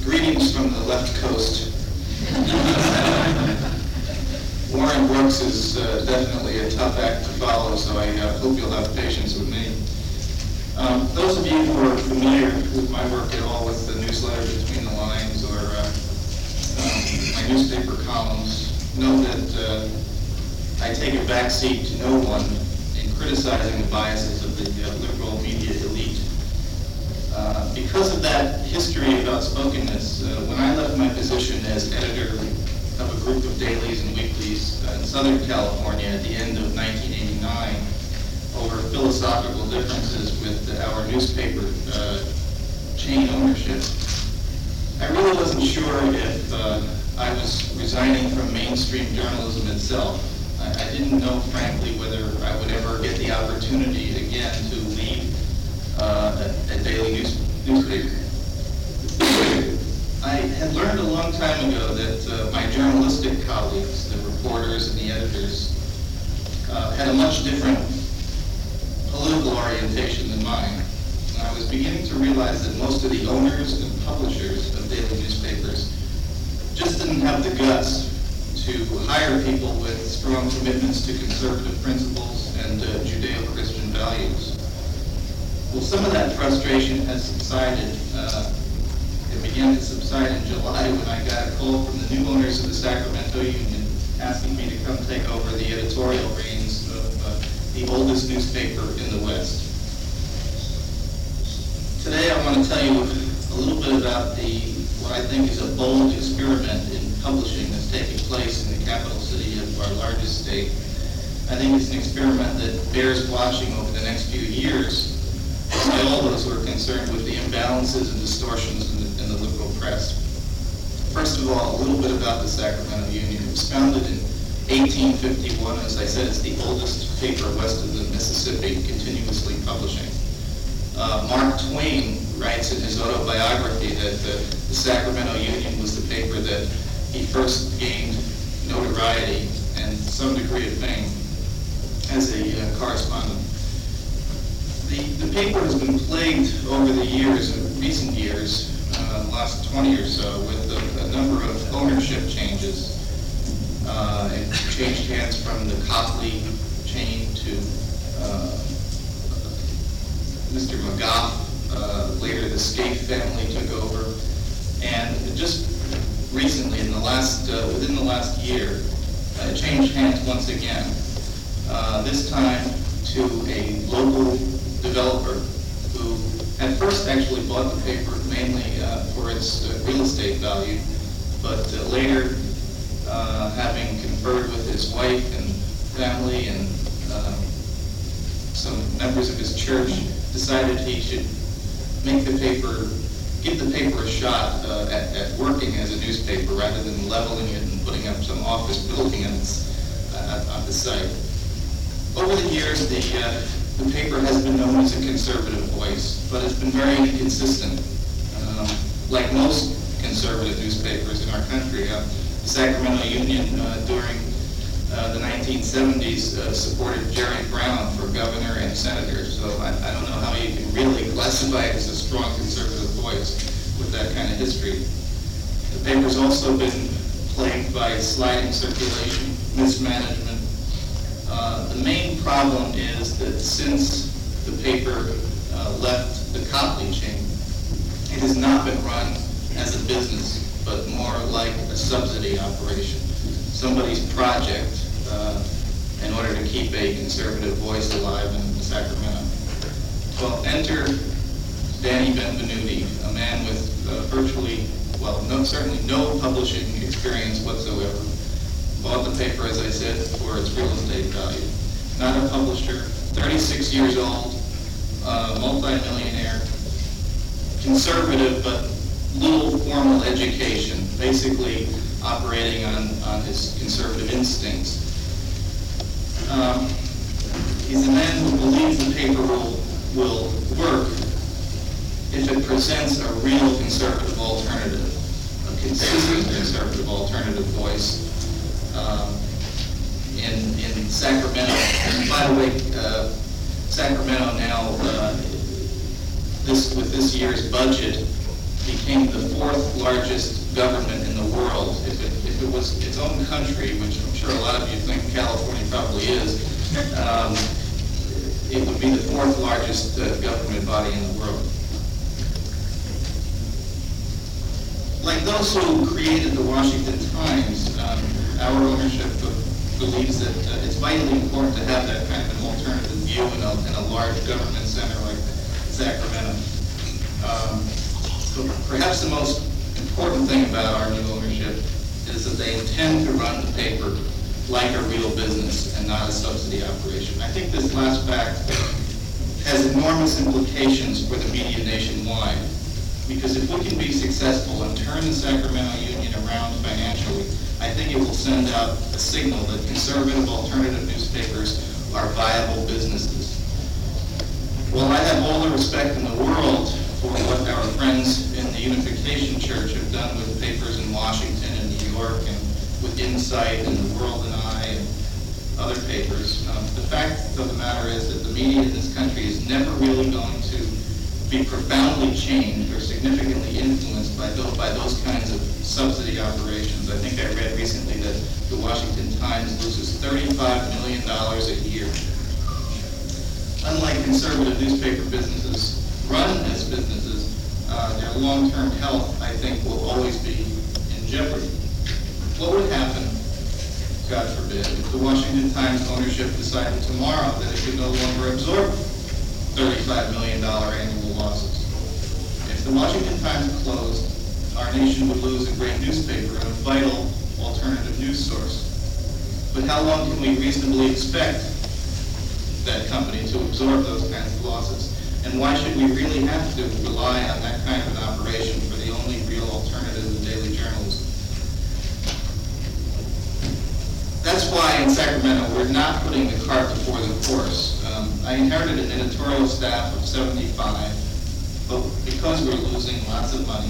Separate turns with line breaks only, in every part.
Greetings from the left coast. Warren Brooks is definitely a tough act to follow, so I hope you'll have patience with me. Those of you who are familiar with my work at all with the newsletter Between the Lines or my newspaper columns know that I take a backseat to no one in criticizing the biases of the liberal media elite. Because of that history of outspokenness, when I left my position as editor of a group of dailies and weeklies in Southern California at the end of 1989 over philosophical differences with our newspaper chain ownership, I really wasn't sure if I was resigning from mainstream journalism itself. I didn't know, frankly, whether I would ever get the opportunity again to lead a daily newspaper. I had learned a long time ago that my journalistic colleagues, the reporters and the editors, had a much different political orientation than mine. And I was beginning to realize that most of the owners and publishers of daily newspapers just didn't have the guts to hire people with strong commitments to conservative principles and Judeo-Christian values. Well, some of that frustration has subsided. It began to subside in July when I got a call from the new owners of the Sacramento Union asking me to come take over the editorial reins of the oldest newspaper in the West. Today I want to tell you a little bit about what I think is a bold experiment in publishing that's taking place in the capital city of our largest state. I think it's an experiment that bears watching over the next few years by all those who are concerned with the imbalances and distortions in the liberal press. First of all, a little bit about the Sacramento Union. It was founded in 1851. As I said, it's the oldest paper west of the Mississippi, continuously publishing. Mark Twain writes in his autobiography that the Sacramento Union was the paper that he first gained notoriety and some degree of fame as a correspondent. The paper has been plagued over the years, recent years, the last 20 or so, with a number of ownership changes. It changed hands from the Copley chain to Mr. McGough. Later, the Scaife family took over, and just recently, within the last year, it changed hands once again. This time to a local developer who at first actually bought the paper mainly for its real estate value, but later, having conferred with his wife and family and some members of his church, decided he should give the paper a shot at working as a newspaper rather than leveling it and putting up some office building on the site. Over the years, the paper has been known as a conservative voice, but it's been very inconsistent. Like most conservative newspapers in our country, the Sacramento Union during the 1970s supported Jerry Brown for governor and senator, so I don't know how you can really classify it as a strong conservative voice with that kind of history. The paper's also been plagued by sliding circulation, mismanagement. The main problem is that since the paper left the Copley chain, it has not been run as a business, but more like a subsidy operation, somebody's project in order to keep a conservative voice alive in Sacramento. Well, enter Danny Benvenuti, a man with certainly no publishing experience whatsoever. Bought the paper, as I said, for its real estate value. Not a publisher, 36 years old, multi-millionaire, conservative but little formal education, basically operating on his conservative instincts. He's a man who believes the paper will work if it presents a real conservative alternative, a consistent conservative alternative voice in Sacramento. And by the way, Sacramento now, with this year's budget, became the fourth largest government in the world, if it was its own country, which I'm sure a lot of you think California probably is, it would be the fourth largest government body in the world. Like those who created the Washington Times, our ownership believes that it's vitally important to have that kind of an alternative view in a large government center like Sacramento. But perhaps the most important thing about our new ownership is that they intend to run the paper like a real business and not a subsidy operation. I think this last fact has enormous implications for the media nationwide, because if we can be successful and turn the Sacramento Union around financially, I think it will send out a signal that conservative alternative newspapers are viable businesses. While I have all the respect in the world for what our friends in the Unification Church have done with papers in Washington and New York and with Insight and The World and I and other papers, the fact of the matter is that the media in this country is never really going to be profoundly changed or significantly influenced by those kinds of subsidy operations. I think I read recently that the Washington Times loses $35 million a year. Unlike conservative newspaper businesses run as businesses, their long-term health, I think, will always be in jeopardy. What would happen, God forbid, if the Washington Times ownership decided tomorrow that it could no longer absorb $35 million annual losses? If the Washington Times closed, our nation would lose a great newspaper and a vital alternative news source. But how long can we reasonably expect that company to absorb those kinds of losses? And why should we really have to rely on that kind of an operation for the only real alternative in daily journalism? That's why in Sacramento we're not putting the cart before the horse. I inherited an editorial staff of 75, but because we're losing lots of money,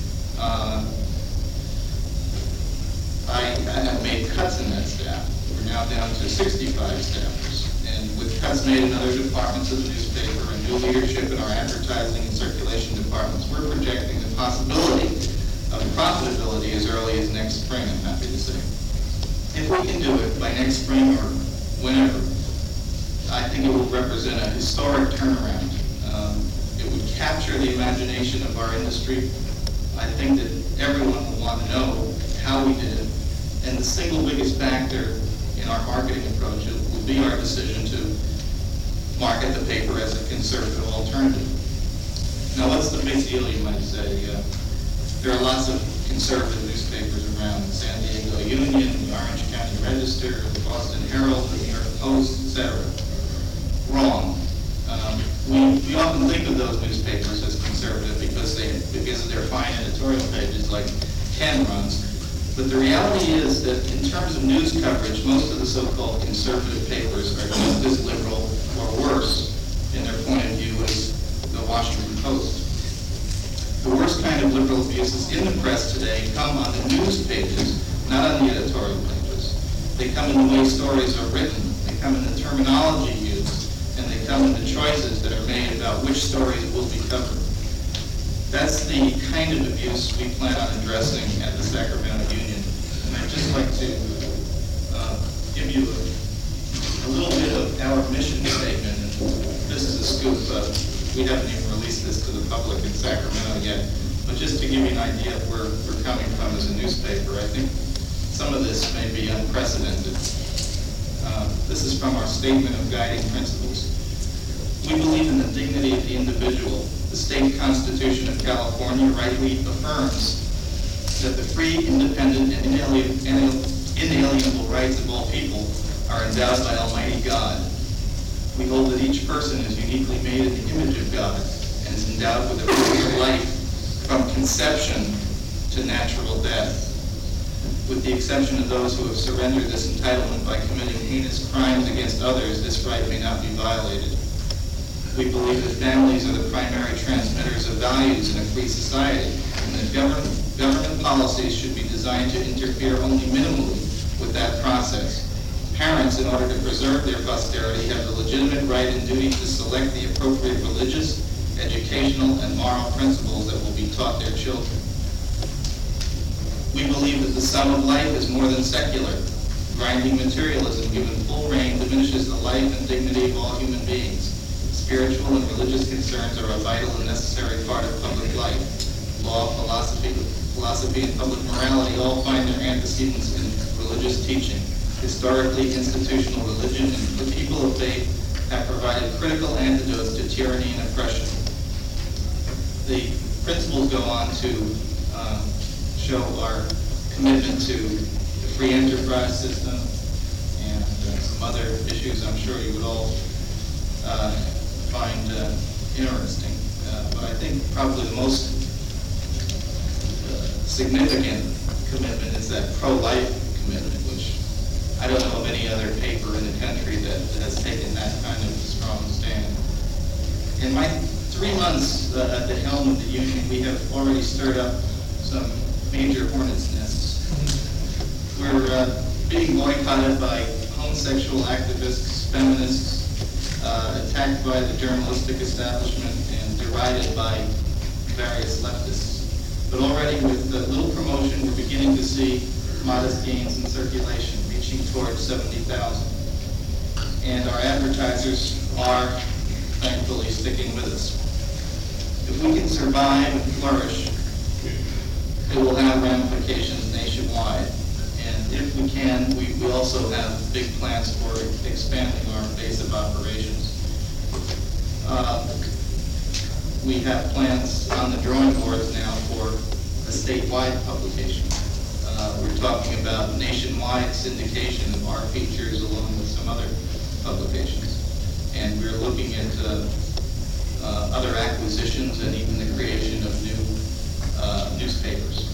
I have made cuts in that staff. We're now down to 65 staffers. And with cuts made in other departments of the newspaper and new leadership in our advertising and circulation departments, we're projecting the possibility of profitability as early as next spring, I'm happy to say. If we can do it by next spring or whenever, I think it will represent a historic turnaround. It would capture the imagination of our industry. I think that everyone will want to know how we did it. And the single biggest factor in our marketing approach will be our decision to market the paper as a conservative alternative. Now, what's the big deal, you might say? There are lots of conservative newspapers around: the San Diego Union, the Orange County Register, the Boston Herald, the New York Post, etc. Wrong. We often think of those newspapers as conservative because of their fine editorial pages like Ken runs. But the reality is that in terms of news coverage, most of the so-called conservative papers are just as liberal or worse in their point of view as the Washington Post. The worst kind of liberal abuses in the press today come on the news pages, not on the editorial pages. They come in the way stories are written, they come in the terminology used, and they come in the choices that are made about which stories will be covered. That's the kind of abuse we plan on addressing at the Sacramento Union. And I'd just like to give you a little bit of our mission statement. And this is a scoop. We haven't even released this to the public in Sacramento yet. But just to give you an idea of where we're coming from as a newspaper, I think some of this may be unprecedented. This is from our Statement of Guiding Principles. We believe in the dignity of the individual. The state constitution of California rightly affirms that the free, independent, and inalienable rights of all people are endowed by Almighty God. We hold that each person is uniquely made in the image of God and is endowed with a free life from conception to natural death. With the exception of those who have surrendered this entitlement by committing heinous crimes against others, this right may not be violated. We believe that families are the primary transmitters of values in a free society, and that government policies should be designed to interfere only minimally with that process. Parents, in order to preserve their posterity, have the legitimate right and duty to select the appropriate religious, educational and moral principles that will be taught their children. We believe that the sum of life is more than secular. Grinding materialism, given full rein, diminishes the life and dignity of all human beings. Spiritual and religious concerns are a vital and necessary part of public life. Law, philosophy, and public morality all find their antecedents in religious teaching. Historically, institutional religion and the people of faith have provided critical antidotes to tyranny and oppression. The principles go on to show our commitment to the free enterprise system and some other issues I'm sure you would all find interesting. But I think probably the most significant commitment is that pro-life commitment, which I don't know of any other paper in the country that has taken that kind of strong stand. In my 3 months at the helm of the union, we have already stirred up some major hornet's nests. We're being boycotted by homosexual activists, feminists, attacked by the journalistic establishment, and derided by various leftists. But already with little promotion, we're beginning to see modest gains in circulation, reaching towards 70,000. And our advertisers are, thankfully, sticking with us. If we can survive and flourish, it will have ramifications nationwide. And if we can, we also have big plans for expanding our base of operations. We have plans on the drawing boards now for a statewide publication. We're talking about nationwide syndication of our features along with some other publications. And we're looking at other acquisitions and even the creation of new newspapers.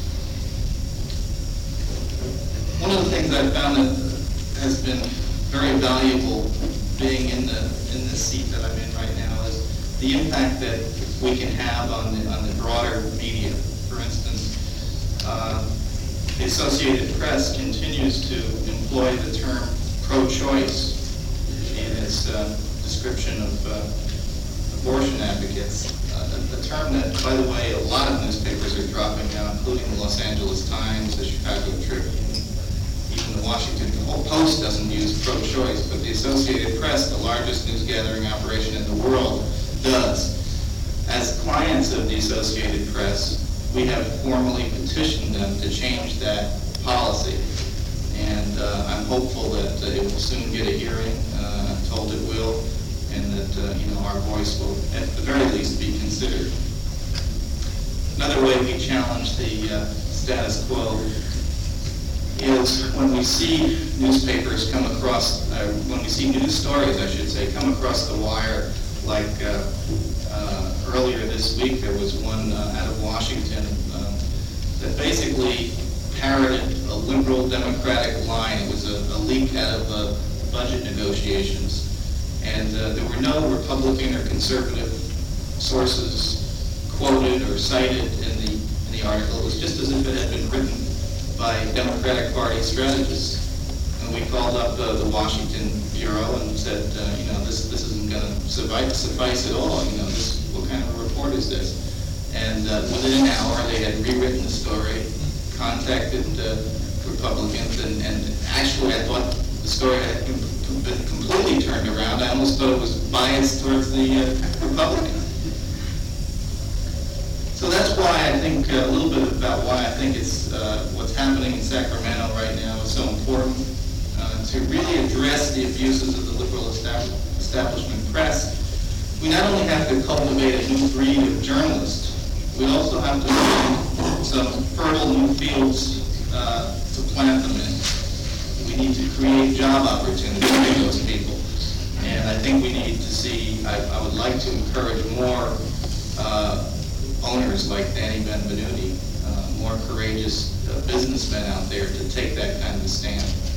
One of the things I've found that has been very valuable being in the seat that I'm in right now is the impact that we can have on the broader media. For instance, the Associated Press continues to employ the term pro-choice in its description of abortion advocates. A term that, by the way, a lot of newspapers are dropping now, including the Los Angeles Times, the Chicago Tribune, even the Washington Post doesn't use pro-choice, but the Associated Press, the largest news gathering operation in the world, does. As clients of the Associated Press, we have formally petitioned them to change that policy. And I'm hopeful that it will soon get a hearing. I'm told it will, and that our voice will, at the very least, be considered. Another way we challenge the status quo is when we see newspapers come across, when we see news stories, I should say, come across the wire, like earlier this week there was one out of Washington that basically parroted a liberal Democratic line. It was a leak out of budget negotiations. And there were no Republican or conservative sources quoted or cited in the article. It was just as if it had been written by Democratic Party strategists. And we called up the Washington Bureau and said, this isn't going to suffice at all. What kind of a report is this? And within an hour, they had rewritten the story, contacted Republicans, and actually I thought the story had been completely turned around. I almost thought it was biased towards the Republicans. So that's why I think a little bit about why I think it's what's happening in Sacramento right now is so important to really address the abuses of the liberal establishment press. We not only have to cultivate a new breed of journalists, we also have to find some fertile new fields to plant them in. We need to create job opportunities for those people. And I think we need to see, I would like to encourage more owners like Danny Benvenuti, more courageous businessmen out there to take that kind of a stand.